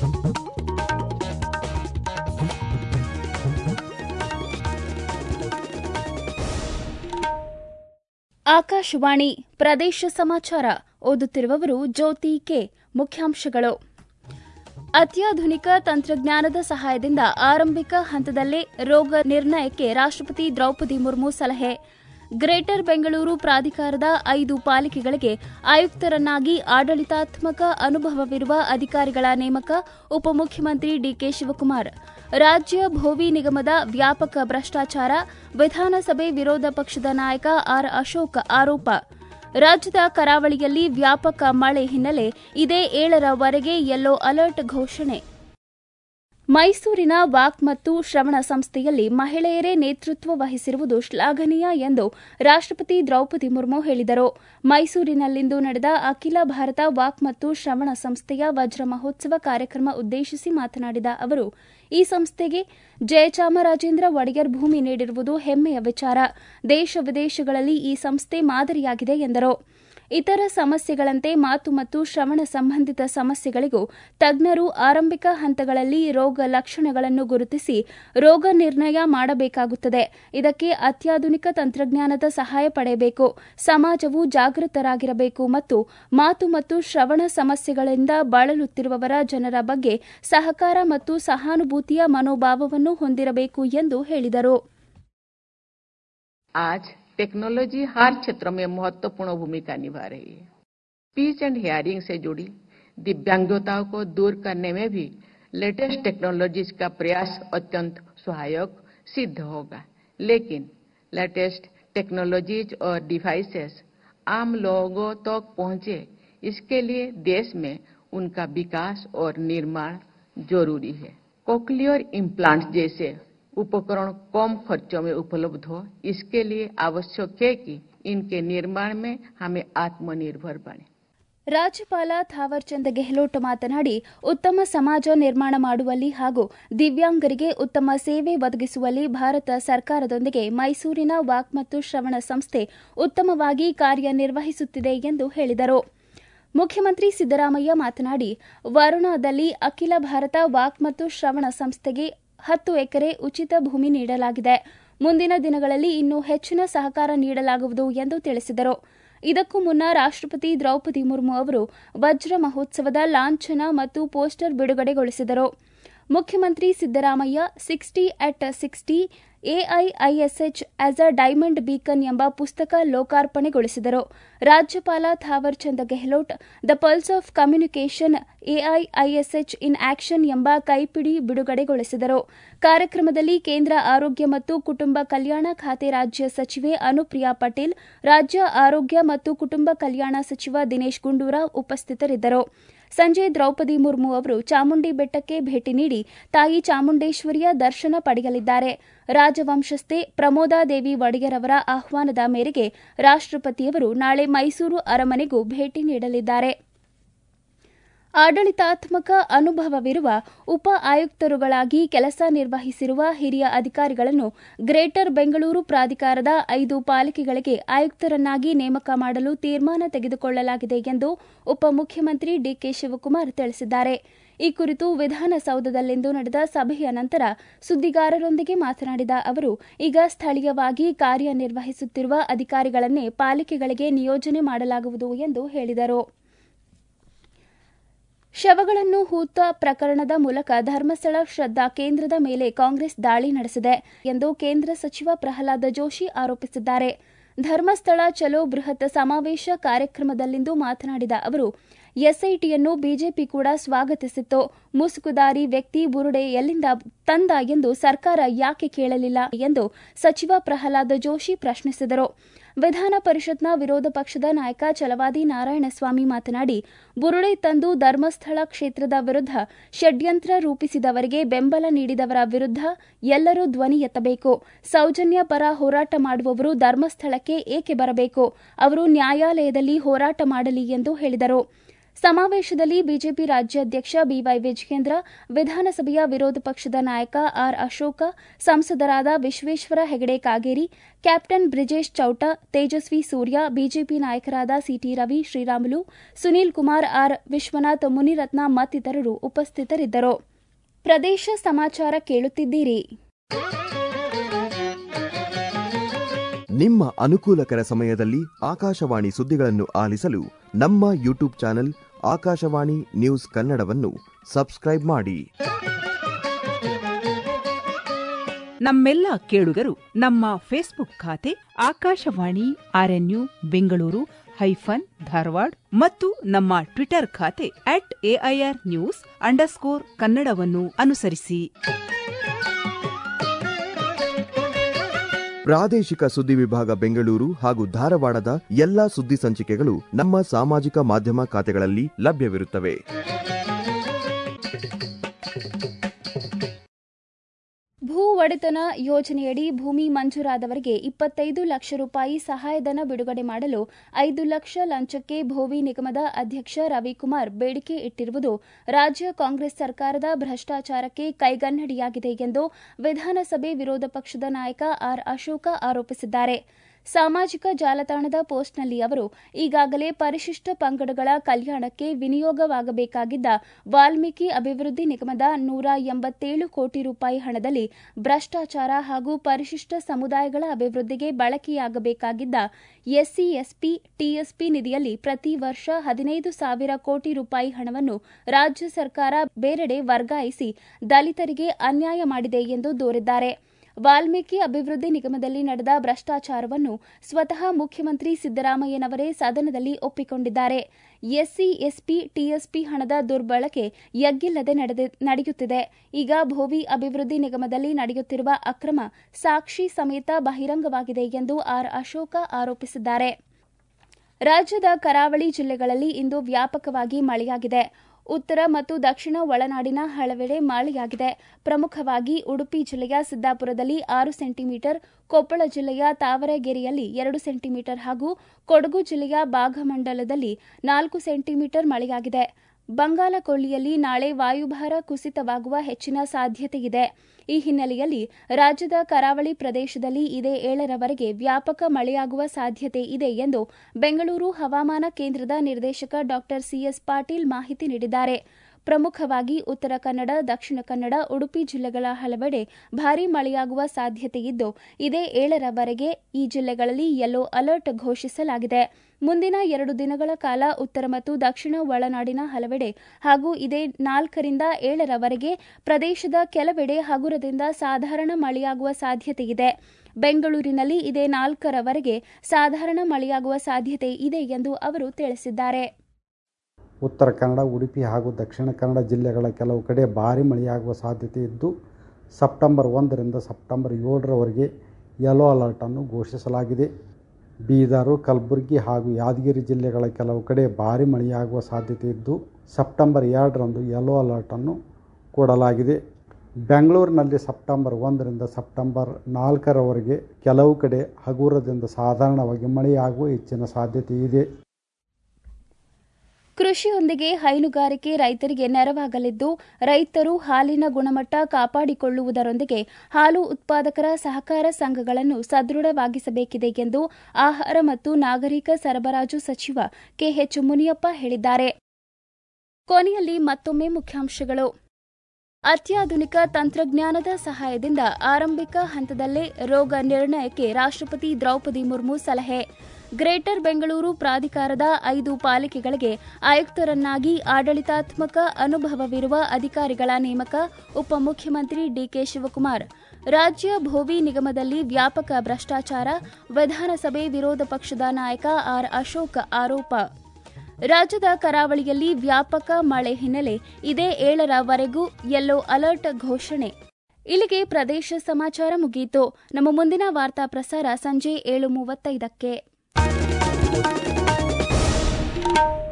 ಆಕಾಶವಾಣಿ ಪ್ರದೇಶ ಸಮಾಚಾರ ಓದುತ್ತಿರುವವರು ಜ್ಯೋತಿ ಕೆ. ಮುಖ್ಯಾಂಶಗಳು. ಅತ್ಯಾಧುನಿಕ ತಂತ್ರಜ್ಞಾನದ ಸಹಾಯದಿಂದ ಆರಂಭಿಕ ಹಂತದಲ್ಲೇ ರೋಗ ನಿರ್ಣಯಕ್ಕೆ ರಾಷ್ಟ್ರಪತಿ ದ್ರೌಪದಿ ಮುರ್ಮು ಸಲಹೆ. ಗ್ರೇಟರ್ ಬೆಂಗಳೂರು ಪ್ರಾಧಿಕಾರದ 5 ಪಾಲಿಕೆಗಳಿಗೆ ಆಯುಕ್ತರನ್ನಾಗಿ ಆಡಳಿತಾತ್ಮಕ ಅನುಭವವಿರುವ ಅಧಿಕಾರಿಗಳ ನೇಮಕ ಉಪಮುಖ್ಯಮಂತ್ರಿ ಡಿಕೆ ಶಿವಕುಮಾರ್. ರಾಜ್ಯ ಭೋವಿ ನಿಗಮದ ವ್ಯಾಪಕ ಭ್ರಷ್ಟಾಚಾರ, ವಿಧಾನಸಭೆ ವಿರೋಧ ಪಕ್ಷದ ನಾಯಕ ಆರ್ ಅಶೋಕ್ ಆರೋಪ. ರಾಜ್ಯದ ಕರಾವಳಿಯಲ್ಲಿ ವ್ಯಾಪಕ ಮಳೆ ಹಿನ್ನೆಲೆ ಇದೇ 7ರವರೆಗೆ ಯೆಲ್ಲೋ ಅಲರ್ಟ್ ಘೋಷಣೆ. ಮೈಸೂರಿನ ವಾಕ್ ಮತ್ತು ಶ್ರವಣ ಸಂಸ್ಥೆಯಲ್ಲಿ ಮಹಿಳೆಯರೇ ನೇತೃತ್ವ ವಹಿಸಿರುವುದು ಶ್ಲಾಘನೀಯ ಎಂದು ರಾಷ್ಟ್ರಪತಿ ದ್ರೌಪದಿ ಮುರ್ಮು ಹೇಳಿದರು. ಮೈಸೂರಿನಲ್ಲಿಂದು ನಡೆದ ಅಖಿಲ ಭಾರತ ವಾಕ್ ಮತ್ತು ಶ್ರವಣ ಸಂಸ್ಥೆಯ ವಜ್ರ ಮಹೋತ್ಸವ ಕಾರ್ಯಕ್ರಮ ಉದ್ದೇಶಿಸಿ ಮಾತನಾಡಿದ ಅವರು, ಈ ಸಂಸ್ಥೆಗೆ ಜಯಚಾಮರಾಜೇಂದ್ರ ಒಡೆಯರ್ ಭೂಮಿ ನೀಡಿರುವುದು ಹೆಮ್ಮೆಯ ವಿಚಾರ. ದೇಶ ವಿದೇಶಗಳಲ್ಲಿ ಈ ಸಂಸ್ಥೆ ಮಾದರಿಯಾಗಿದೆ ಎಂದರು. ಇತರ ಸಮಸ್ಯೆಗಳಂತೆ ಮಾತು ಮತ್ತು ಶ್ರವಣ ಸಂಬಂಧಿತ ಸಮಸ್ಯೆಗಳಿಗೂ ತಜ್ಞರು ಆರಂಭಿಕ ಹಂತಗಳಲ್ಲಿ ರೋಗ ಲಕ್ಷಣಗಳನ್ನು ಗುರುತಿಸಿ ರೋಗ ನಿರ್ಣಯ ಮಾಡಬೇಕಾಗುತ್ತದೆ. ಇದಕ್ಕೆ ಅತ್ಯಾಧುನಿಕ ತಂತ್ರಜ್ಞಾನದ ಸಹಾಯ ಪಡೆಯಬೇಕು. ಸಮಾಜವು ಜಾಗೃತರಾಗಿರಬೇಕು ಮತ್ತು ಮಾತು ಮತ್ತು ಶ್ರವಣ ಸಮಸ್ಯೆಗಳಿಂದ ಬಳಲುತ್ತಿರುವವರ ಜನರ ಬಗ್ಗೆ ಸಹಕಾರ ಮತ್ತು ಸಹಾನುಭೂತಿಯ ಮನೋಭಾವವನ್ನು ಹೊಂದಿರಬೇಕು ಎಂದು ಹೇಳಿದರು. टेक्नोलॉजी हर क्षेत्र में महत्वपूर्ण भूमिका निभा रही है. स्पीच एंड हियरिंग से जुड़ी दिव्यांगताओं को दूर करने में भी लेटेस्ट टेक्नोलॉजीज का प्रयास अत्यंत सहायक सिद्ध होगा. लेकिन लेटेस्ट टेक्नोलॉजीज और डिवाइसेस आम लोगों तक पहुंचे, इसके लिए देश में उनका विकास और निर्माण जरूरी है. कोक्लियर इम्प्लांट जैसे उपकरण कम खर्चों में उपलब्ध हो, इसके लिए आवश्यक है कि इनके निर्माण में हमें आत्मनिर्भर बने. ರಾಜ್ಯಪಾಲ ಥಾವರ್ಚಂದ್ ಗೆಹ್ಲೋಟ್ ಮಾತನಾಡಿ, ಉತ್ತಮ ಸಮಾಜ ನಿರ್ಮಾಣ ಮಾಡುವಲ್ಲಿ ಹಾಗೂ ದಿವ್ಯಾಂಗರಿಗೆ ಉತ್ತಮ ಸೇವೆ ಒದಗಿಸುವಲ್ಲಿ ಭಾರತ ಸರ್ಕಾರದೊಂದಿಗೆ ಮೈಸೂರಿನ ವಾಕ್ ಮತ್ತು ಶ್ರವಣ ಸಂಸ್ಥೆ ಉತ್ತಮವಾಗಿ ಕಾರ್ಯನಿರ್ವಹಿಸುತ್ತಿದೆ ಎಂದು ಹೇಳಿದರು. ಮುಖ್ಯಮಂತ್ರಿ ಸಿದ್ದರಾಮಯ್ಯ ಮಾತನಾಡಿ, ವರುಣಾದಲ್ಲಿ ಅಖಿಲ ಭಾರತ ವಾಕ್ ಮತ್ತು ಶ್ರವಣ ಸಂಸ್ಥೆಗೆ 10 ಎಕರೆ ಉಚಿತ ಭೂಮಿ ನೀಡಲಾಗಿದೆ. ಮುಂದಿನ ದಿನಗಳಲ್ಲಿ ಇನ್ನೂ ಹೆಚ್ಚಿನ ಸಹಕಾರ ನೀಡಲಾಗುವುದು ಎಂದು ತಿಳಿಸಿದರು. ಇದಕ್ಕೂ ಮುನ್ನ ರಾಷ್ಟ್ರಪತಿ ದ್ರೌಪದಿ ಮುರ್ಮು ಅವರು ವಜ್ರ ಮಹೋತ್ಸವದ ಲಾಂಛನ ಮತ್ತು ಪೋಸ್ಟರ್ ಬಿಡುಗಡೆಗೊಳಿಸಿದರು. ಮುಖ್ಯಮಂತ್ರಿ Siddaramaiah 60 at 60 AIISH as a diamond beacon ಎಂಬ ಪುಸ್ತಕ ಲೋಕಾರ್ಪಣೆಗೊಳಿಸಿದರು. ರಾಜ್ಯಪಾಲ Thaawarchand Gehlot the pulse of communication AIISH in action ಎಂಬ ಕೈಪಿಡಿ ಬಿಡುಗಡೆಗೊಳಿಸಿದರು. ಕಾರ್ಯಕ್ರಮದಲ್ಲಿ ಕೇಂದ್ರ ಆರೋಗ್ಯ ಮತ್ತು ಕುಟುಂಬ ಕಲ್ಯಾಣ ಖಾತೆ ರಾಜ್ಯ ಸಚಿವೆ ಅನುಪ್ರಿಯಾ ಪಟೇಲ್, ರಾಜ್ಯ ಆರೋಗ್ಯ ಮತ್ತು ಕುಟುಂಬ ಕಲ್ಯಾಣ ಸಚಿವ ದಿನೇಶ್ ಗುಂಡೂರಾವ್ ಉಪಸ್ಥಿತರಿದ್ದರು. ಸಂಜೆ ದ್ರೌಪದಿ ಮುರ್ಮು ಅವರು ಚಾಮುಂಡಿ ಬೆಟ್ಟಕ್ಕೆ ಭೇಟಿ ನೀಡಿ ತಾಯಿ ಚಾಮುಂಡೇಶ್ವರಿಯ ದರ್ಶನ ಪಡೆಯಲಿದ್ದಾರೆ. ರಾಜವಂಶಸ್ಥೆ ಪ್ರಮೋದಾದೇವಿ ಒಡೆಯರ್ ಅವರ ಆಹ್ವಾನದ ಮೇರೆಗೆ ರಾಷ್ಟ್ರಪತಿಯವರು ನಾಳೆ ಮೈಸೂರು ಅರಮನೆಗೂ ಭೇಟಿ ನೀಡಲಿದ್ದಾರೆ. ಆಡಳಿತಾತ್ಮಕ ಅನುಭವವಿರುವ ಉಪ ಆಯುಕ್ತರುಗಳಾಗಿ ಕೆಲಸ ನಿರ್ವಹಿಸಿರುವ ಹಿರಿಯ ಅಧಿಕಾರಿಗಳನ್ನು ಗ್ರೇಟರ್ ಬೆಂಗಳೂರು ಪ್ರಾಧಿಕಾರದ 5 ಪಾಲಿಕೆಗಳಿಗೆ ಆಯುಕ್ತರನ್ನಾಗಿ ನೇಮಕ ಮಾಡಲು ತೀರ್ಮಾನ ತೆಗೆದುಕೊಳ್ಳಲಾಗಿದೆ ಎಂದು ಉಪಮುಖ್ಯಮಂತ್ರಿ ಡಿಕೆ ಶಿವಕುಮಾರ್ ತಿಳಿಸಿದ್ದಾರೆ. ಈ ಕುರಿತು ವಿಧಾನಸೌಧದಲ್ಲಿಂದು ನಡೆದ ಸಭೆಯ ನಂತರ ಸುದ್ದಿಗಾರರೊಂದಿಗೆ ಮಾತನಾಡಿದ ಅವರು, ಈಗ ಸ್ಥಳೀಯವಾಗಿ ಕಾರ್ಯನಿರ್ವಹಿಸುತ್ತಿರುವ ಅಧಿಕಾರಿಗಳನ್ನೇ ಪಾಲಿಕೆಗಳಿಗೆ ನಿಯೋಜನೆ ಮಾಡಲಾಗುವುದು ಎಂದು ಹೇಳಿದರು. ಶವಗಳನ್ನು ಹೂತ ಪ್ರಕರಣದ ಮೂಲಕ ಧರ್ಮಸ್ಥಳ ಶ್ರದ್ಧಾ ಕೇಂದ್ರದ ಮೇಲೆ ಕಾಂಗ್ರೆಸ್ ದಾಳಿ ನಡೆಸಿದೆ ಎಂದು ಕೇಂದ್ರ ಸಚಿವ ಪ್ರಹ್ಲಾದ ಜೋಶಿ ಆರೋಪಿಸಿದ್ದಾರೆ. ಧರ್ಮಸ್ಥಳ ಚಲೋ ಬೃಹತ್ ಸಮಾವೇಶ ಕಾರ್ಯಕ್ರಮದಲ್ಲಿಂದು ಮಾತನಾಡಿದ ಅವರು, ಎಸ್ಐಟಿಯನ್ನು ಬಿಜೆಪಿ ಕೂಡ ಸ್ವಾಗತಿಸಿತ್ತು. ಮುಸುಕುದಾರಿ ವ್ಯಕ್ತಿ ಬುರುಡೆ ಎಲ್ಲಿಂದ ತಂದ ಎಂದು ಸರ್ಕಾರ ಯಾಕೆ ಕೇಳಲಿಲ್ಲ ಎಂದು ಸಚಿವ ಪ್ರಹ್ಲಾದ ಜೋಶಿ ಪ್ರಶ್ನಿಸಿದರು. ವಿಧಾನ ಪರಿಷತ್ನ ವಿರೋಧ ಪಕ್ಷದ ನಾಯಕ ಛಲವಾದಿ ನಾರಾಯಣಸ್ವಾಮಿ ಮಾತನಾಡಿ, ಬುರುಡೆ ತಂದು ಧರ್ಮಸ್ಥಳ ಕ್ಷೇತ್ರದ ವಿರುದ್ಧ ಷಡ್ಯಂತ್ರ ರೂಪಿಸಿದವರಿಗೆ ಬೆಂಬಲ ನೀಡಿದವರ ವಿರುದ್ಧ ಎಲ್ಲರೂ ಧ್ವನಿ ಎತ್ತಬೇಕು. ಸೌಜನ್ಯ ಪರ ಹೋರಾಟ ಮಾಡುವವರು ಧರ್ಮಸ್ಥಳಕ್ಕೆ ಏಕೆ ಬರಬೇಕು? ಅವರು ನ್ಯಾಯಾಲಯದಲ್ಲಿ ಹೋರಾಟ ಮಾಡಲಿ ಎಂದು ಹೇಳಿದರು. ಸಮಾವೇಶದಲ್ಲಿ ಬಿಜೆಪಿ ರಾಜ್ಯಾಧ್ಯಕ್ಷ ಬಿವೈ ವಿಜಯೇಂದ್ರ, ವಿಧಾನಸಭೆಯ ವಿರೋಧ ಪಕ್ಷದ ನಾಯಕ ಆರ್ ಅಶೋಕ, ಸಂಸದರಾದ ವಿಶ್ವೇಶ್ವರ ಹೆಗಡೆ ಕಾಗೇರಿ, ಕ್ಯಾಪ್ಟನ್ ಬ್ರಿಜೇಶ್ ಚೌಟ, ತೇಜಸ್ವಿ ಸೂರ್ಯ, ಬಿಜೆಪಿ ನಾಯಕರಾದ ಸಿಟಿ ರವಿ, ಶ್ರೀರಾಮುಲು, ಸುನೀಲ್ ಕುಮಾರ್, ಆರ್ ವಿಶ್ವನಾಥ್, ಮುನಿರತ್ನ ಮತ್ತಿತರರು ಉಪಸ್ಥಿತರಿದ್ದರು. ಪ್ರದೇಶ ಸಮಾಚಾರ ಕೇಳುತ್ತಿದ್ದೀರಿ. ನಿಮ್ಮ ಅನುಕೂಲಕರ ಸಮಯದಲ್ಲಿ ಆಕಾಶವಾಣಿ ಸುದ್ದಿಗಳನ್ನು ಆಲಿಸಲು ನಮ್ಮ ಯೂಟ್ಯೂಬ್ ಚಾನೆಲ್ ಆಕಾಶವಾಣಿ ನ್ಯೂಸ್ ಕನ್ನಡವನ್ನು ಸಬ್ಸ್ಕ್ರೈಬ್ ಮಾಡಿ. ನಮ್ಮೆಲ್ಲ ಕೇಳುಗರು ನಮ್ಮ ಫೇಸ್ಬುಕ್ ಖಾತೆ ಆಕಾಶವಾಣಿ ಆರ್ಎನ್ಯು ಬೆಂಗಳೂರು ಧಾರವಾಡ ಮತ್ತು ನಮ್ಮ ಟ್ವಿಟರ್ ಖಾತೆ @AIRnews_ ಕನ್ನಡವನ್ನು ಅನುಸರಿಸಿ. ಪ್ರಾದೇಶಿಕ ಸುದ್ದಿ ವಿಭಾಗ ಬೆಂಗಳೂರು ಹಾಗೂ ಧಾರವಾಡದ ಎಲ್ಲಾ ಸುದ್ದಿ ಸಂಚಿಕೆಗಳು ನಮ್ಮ ಸಾಮಾಜಿಕ ಮಾಧ್ಯಮ ಖಾತೆಗಳಲ್ಲಿ ಲಭ್ಯವಿರುತ್ತವೆ. ಭೂ ಒಡೆತನ ಯೋಜನೆಯಡಿ ಭೂಮಿ ಮಂಜೂರಾದವರಿಗೆ 25 ಲಕ್ಷ ರೂಪಾಯಿ ಸಹಾಯಧನ ಬಿಡುಗಡೆ ಮಾಡಲು 5 ಲಕ್ಷ ಲಂಚಕ್ಕೆ ಭೋವಿ ನಿಗಮದ ಅಧ್ಯಕ್ಷ ರವಿಕುಮಾರ್ ಬೇಡಿಕೆ ಇಟ್ಟಿರುವುದು ರಾಜ್ಯ ಕಾಂಗ್ರೆಸ್ ಸರ್ಕಾರದ ಭ್ರಷ್ಟಾಚಾರಕ್ಕೆ ಕೈಗನ್ನಡಿಯಾಗಿದೆ ಎಂದು ವಿಧಾನಸಭೆ ವಿರೋಧ ಪಕ್ಷದ ನಾಯಕ ಆರ್ ಅಶೋಕ ಆರೋಪಿಸಿದ್ದಾರೆ. ಸಾಮಾಜಿಕ ಜಾಲತಾಣದ ಪೋಸ್ಟ್ನಲ್ಲಿ ಅವರು ಈಗಾಗಲೇ ಪರಿಶಿಷ್ಟ ಪಂಗಡಗಳ ಕಲ್ಯಾಣಕ್ಕೆ ವಿನಿಯೋಗವಾಗಬೇಕಾಗಿದ್ದ ವಾಲ್ಮೀಕಿ ಅಭಿವೃದ್ಧಿ ನಿಗಮದ 187 ಕೋಟಿ ರೂಪಾಯಿ ಹಣದಲ್ಲಿ ಭ್ರಷ್ಟಾಚಾರ ಹಾಗೂ ಪರಿಶಿಷ್ಟ ಸಮುದಾಯಗಳ ಅಭಿವೃದ್ಧಿಗೆ ಬಳಕೆಯಾಗಬೇಕಾಗಿದ್ದ ಎಸ್ಸಿ, ಎಸ್ಪಿ, ಟಿಎಸ್ಪಿ ನಿಧಿಯಲ್ಲಿ ಪ್ರತಿ ವರ್ಷ 15,000 ಕೋಟಿ ರೂಪಾಯಿ ಹಣವನ್ನು ರಾಜ್ಯ ಸರ್ಕಾರ ಬೇರೆಡೆ ವರ್ಗಾಯಿಸಿ ದಲಿತರಿಗೆ ಅನ್ಯಾಯ ಮಾಡಿದೆ ಎಂದು ದೂರಿದ್ದಾರೆ. ವಾಲ್ಮೀಕಿ ಅಭಿವೃದ್ಧಿ ನಿಗಮದಲ್ಲಿ ನಡೆದ ಭ್ರಷ್ಟಾಚಾರವನ್ನು ಸ್ವತಃ ಮುಖ್ಯಮಂತ್ರಿ ಸಿದ್ದರಾಮಯ್ಯನವರೇ ಸದನದಲ್ಲಿ ಒಪ್ಪಿಕೊಂಡಿದ್ದಾರೆ. ಎಸ್ಸಿ, ಎಸ್ಪಿ, ಟಿಎಸ್ಪಿ ಹಣದ ದುರ್ಬಳಕೆ ಎಗ್ಗಿಲ್ಲದೆ ನಡೆಯುತ್ತಿದೆ. ಈಗ ಭೋವಿ ಅಭಿವೃದ್ಧಿ ನಿಗಮದಲ್ಲಿ ನಡೆಯುತ್ತಿರುವ ಅಕ್ರಮ ಸಾಕ್ಷಿ ಸಮೇತ ಬಹಿರಂಗವಾಗಿದೆ ಎಂದು ಆರ್ ಅಶೋಕ ಆರೋಪಿಸಿದ್ದಾರೆ. ರಾಜ್ಯದ ಕರಾವಳಿ ಜಿಲ್ಲೆಗಳಲ್ಲಿ ಇಂದು ವ್ಯಾಪಕವಾಗಿ ಮಳೆಯಾಗಿದೆ. ಉತ್ತರ ಮತ್ತು ದಕ್ಷಿಣ ಒಳನಾಡಿನ ಹಲವೆಡೆ ಮಳೆಯಾಗಿದೆ. ಪ್ರಮುಖವಾಗಿ ಉಡುಪಿ ಜಿಲ್ಲೆಯ ಸಿದ್ದಾಪುರದಲ್ಲಿ 6 ಸೆಂಟಿಮೀಟರ್, ಕೊಪ್ಪಳ ಜಿಲ್ಲೆಯ ತಾವರಗೆರೆಯಲ್ಲಿ 2 ಸೆಂಟಿಮೀಟರ್ ಹಾಗೂ ಕೊಡಗು ಜಿಲ್ಲೆಯ ಭಾಗಮಂಡಲದಲ್ಲಿ 4 ಸೆಂಟಿಮೀಟರ್ ಮಳೆಯಾಗಿದೆ. ಬಂಗಾಲಕೊಲ್ಲಿಯಲ್ಲಿ ನಾಳೆ ವಾಯುಭಾರ ಕುಸಿತವಾಗುವ ಹೆಚ್ಚಿನ ಸಾಧ್ಯತೆಯಿದೆ. ಈ ಹಿನ್ನೆಲೆಯಲ್ಲಿ ರಾಜ್ಯದ ಕರಾವಳಿ ಪ್ರದೇಶದಲ್ಲಿ ಇದೇ 7ರವರೆಗೆ ವ್ಯಾಪಕ ಮಳೆಯಾಗುವ ಸಾಧ್ಯತೆ ಇದೆ ಎಂದು ಬೆಂಗಳೂರು ಹವಾಮಾನ ಕೇಂದ್ರದ ನಿರ್ದೇಶಕ ಡಾ ಸಿಎಸ್ ಪಾಟೀಲ್ ಮಾಹಿತಿ ನೀಡಿದ್ದಾರೆ. ಪ್ರಮುಖವಾಗಿ ಉತ್ತರ ಕನ್ನಡ, ದಕ್ಷಿಣ ಕನ್ನಡ, ಉಡುಪಿ ಜಿಲ್ಲೆಗಳ ಹಲವೆಡೆ ಭಾರೀ ಮಳೆಯಾಗುವ ಸಾಧ್ಯತೆಯಿದ್ದು ಇದೇ 7ರವರೆಗೆ ಈ ಜಿಲ್ಲೆಗಳಲ್ಲಿ ಯೆಲ್ಲೋ ಅಲರ್ಟ್ ಘೋಷಿಸಲಾಗಿದೆ. ಮುಂದಿನ 2 ದಿನಗಳ ಕಾಲ ಉತ್ತರ ಮತ್ತು ದಕ್ಷಿಣ ಒಳನಾಡಿನ ಹಲವೆಡೆ ಹಾಗೂ ಇದೇ 4ರಿಂದ 7ರವರೆಗೆ ಪ್ರದೇಶದ ಕೆಲವೆಡೆ ಹಗುರದಿಂದ ಸಾಧಾರಣ ಮಳೆಯಾಗುವ ಸಾಧ್ಯತೆಯಿದೆ. ಬೆಂಗಳೂರಿನಲ್ಲಿ ಇದೇ 4ರವರೆಗೆ ಸಾಧಾರಣ ಮಳೆಯಾಗುವ ಸಾಧ್ಯತೆ ಇದೆ ಎಂದು ಅವರು ತಿಳಿಸಿದ್ದಾರೆ. ಉತ್ತರ ಕನ್ನಡ, ಉಡುಪಿ ಹಾಗೂ ದಕ್ಷಿಣ ಕನ್ನಡ ಜಿಲ್ಲೆಗಳ ಕೆಲವು ಕಡೆ ಭಾರೀ ಮಳೆಯಾಗುವ ಸಾಧ್ಯತೆ ಇದ್ದು ಸೆಪ್ಟೆಂಬರ್ 1ರಿಂದ ಸೆಪ್ಟೆಂಬರ್ 7ರವರೆಗೆ ಯೆಲ್ಲೋ ಅಲರ್ಟನ್ನು ಘೋಷಿಸಲಾಗಿದೆ. ಬೀದರು, ಕಲಬುರಗಿ ಹಾಗೂ ಯಾದಗಿರಿ ಜಿಲ್ಲೆಗಳ ಕೆಲವು ಕಡೆ ಭಾರೀ ಮಳೆಯಾಗುವ ಸಾಧ್ಯತೆ ಇದ್ದು ಸೆಪ್ಟೆಂಬರ್ 2ರಂದು ಯೆಲ್ಲೋ ಅಲರ್ಟನ್ನು ಕೊಡಲಾಗಿದೆ. ಬೆಂಗಳೂರಿನಲ್ಲಿ ಸೆಪ್ಟೆಂಬರ್ 1ರಿಂದ ಸೆಪ್ಟೆಂಬರ್ 4ರವರೆಗೆ ಕೆಲವು ಕಡೆ ಹಗುರದಿಂದ ಸಾಧಾರಣವಾಗಿ ಮಳೆಯಾಗುವ ಹೆಚ್ಚಿನ ಸಾಧ್ಯತೆ ಇದೆ. ಕೃಷಿಯೊಂದಿಗೆ ಹೈನುಗಾರಿಕೆ ರೈತರಿಗೆ ನೆರವಾಗಲಿದ್ದು ರೈತರು ಹಾಲಿನ ಗುಣಮಟ್ಟ ಕಾಪಾಡಿಕೊಳ್ಳುವುದರೊಂದಿಗೆ ಹಾಲು ಉತ್ಪಾದಕರ ಸಹಕಾರ ಸಂಘಗಳನ್ನು ಸದೃಢವಾಗಿಸಬೇಕಿದೆ ಎಂದು ಆಹಾರ ಮತ್ತು ನಾಗರಿಕ ಸರಬರಾಜು ಸಚಿವ ಕೆಎಚ್ ಮುನಿಯಪ್ಪ ಹೇಳಿದ್ದಾರೆ. ಕೊನೆಯಲ್ಲಿ ಮತ್ತೊಮ್ಮೆ ಮುಖ್ಯಾಂಶಗಳು. ಅತ್ಯಾಧುನಿಕ ತಂತ್ರಜ್ಞಾನದ ಸಹಾಯದಿಂದ ಆರಂಭಿಕ ಹಂತದಲ್ಲೇ ರೋಗ ನಿರ್ಣಯಕ್ಕೆ ರಾಷ್ಟ್ರಪತಿ ದ್ರೌಪದಿ ಮುರ್ಮು ಸಲಹೆ. ಗ್ರೇಟರ್ ಬೆಂಗಳೂರು ಪ್ರಾಧಿಕಾರದ 5 ಪಾಲಿಕೆಗಳಿಗೆ ಆಯುಕ್ತರನ್ನಾಗಿ ಆಡಳಿತಾತ್ಮಕ ಅನುಭವವಿರುವ ಅಧಿಕಾರಿಗಳ ನೇಮಕ. ಉಪಮುಖ್ಯಮಂತ್ರಿ ಡಿಕೆ ಶಿವಕುಮಾರ್. ರಾಜ್ಯ ಭೋವಿ ನಿಗಮದಲ್ಲಿ ವ್ಯಾಪಕ ಭ್ರಷ್ಟಾಚಾರ. ವಿಧಾನಸಭೆ ವಿರೋಧ ಪಕ್ಷದ ನಾಯಕ ಆರ್ ಅಶೋಕ ಆರೋಪ. ರಾಜ್ಯದ ಕರಾವಳಿಯಲ್ಲಿ ವ್ಯಾಪಕ ಮಳೆ ಹಿನ್ನೆಲೆ ಇದೇ 7ರವರೆಗೂ ಯೆಲ್ಲೋ ಅಲರ್ಟ್ ಘೋಷಣೆ. ಇಲ್ಲಿಗೆ ಪ್ರದೇಶ ಸಮಾಚಾರ ಮುಗಿಯಿತು. ನಮ್ಮ ಮುಂದಿನ ವಾರ್ತಾ ಪ್ರಸಾರ ಸಂಜೆ 7:35ಕ್ಕೆ.